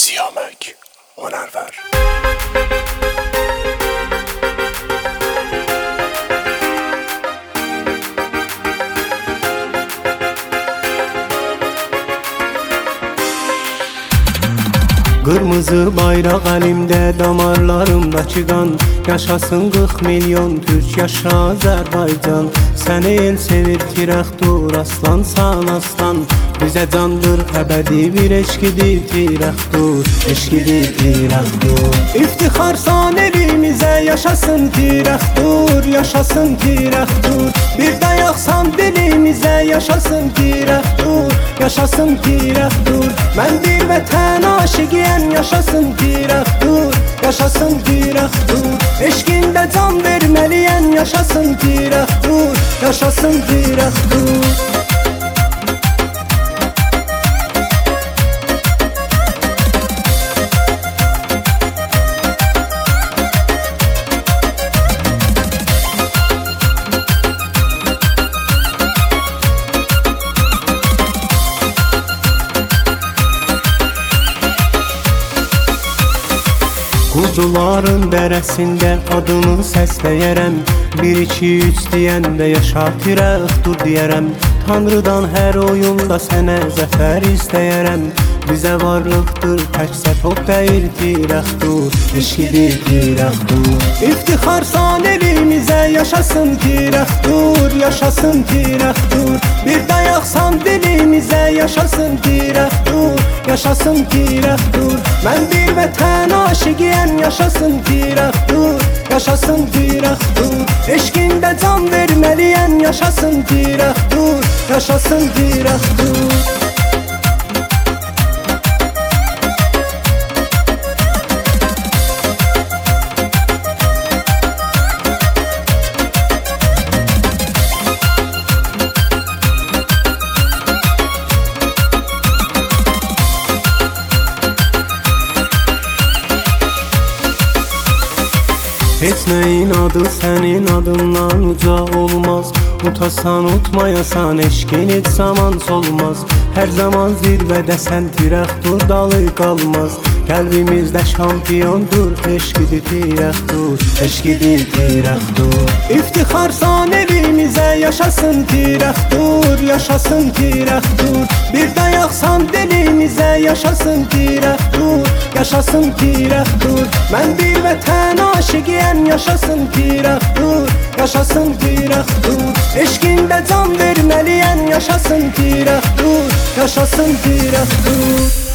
Siyamek Honerver. Kırmızı bayrak elimde, damarlarımda çıkan. Yaşasın 40 milyon Türk, yaşa Azerbaycan. Seni el sevir tirəkdur, aslansan aslan. Bizə candır əbədi bir eşkidir tirəkdur, eşkidir tirəkdur. İftixarsan elimizə, yaşasın tirəkdur, yaşasın tirəkdur. Bir dayaqsan dilimizə, yaşasın tirəkdur, yaşasın tirəkdur. Mən bir vətən aşiqiyəm, yaşasın tirəkdur, yaşasın tirəkdur. Eşkində can verməliyəm, yaşasın tirəkdur, yaşasın tirəkdur. Quzuların dərəsində adını səsləyərəm. 1-2-3 deyəndə yaşa tirəkdur deyərəm. Tanrıdan hər oyunda sənə zəfər istəyərəm. Bizə varlıqdır təkcə top deyil tirəkdur, eşkidir tirəkdur. İftixarsan elimizə, yaşasın tirəkdur, yaşasın tirəkdur. Bir dayaqsan dilimizə, yaşasın tirəkdur, yaşasın tirəkdur. Mən bir vətən aşiqiyəm, yaşasın tirəkdur, yaşasın tirəkdur. Eşkində can verməliyəm, yaşasın tirəkdur, yaşasın tirəkdur. Heç nəyin adı sənin adından uca olmaz. Utasan utmayasan, eşkin heç zaman solmaz. Hər zaman zirvədəsən, tirəkdur dalı qalmaz. Qəlbimizdə şampiyondur, eşkidir tirəkdur, eşkidir tirəkdur. İftixarsan elimizə, yaşasın tirəkdur, yaşasın tirəkdur. Bir dayaqsan dilimizə, yaşasın tirəkdur, yaşasın tirəkdur. Mən bir vətən aşiqiyəm, yaşasın tirəkdur, yaşasın tirəkdur. Eşkində can verməliyəm, yaşasın tirəkdur, yaşasın tirəkdur.